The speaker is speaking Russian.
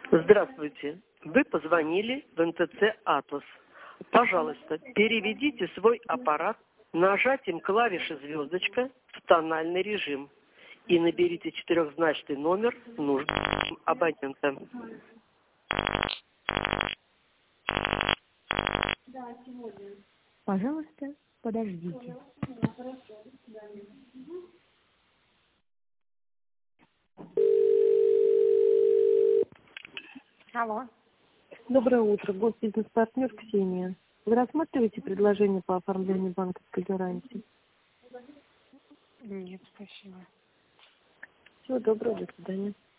Здравствуйте. Вы позвонили в МТЦ «Атлас». Пожалуйста, переведите свой аппарат нажатием клавиши «звездочка» в тональный режим и наберите четырехзначный номер нужного абонента. Пожалуйста, подождите. Алло. Доброе утро. Госбизнес-партнер Ксения. Вы рассматриваете предложение по оформлению банковской гарантии? Нет, спасибо. Всего доброго, до свидания.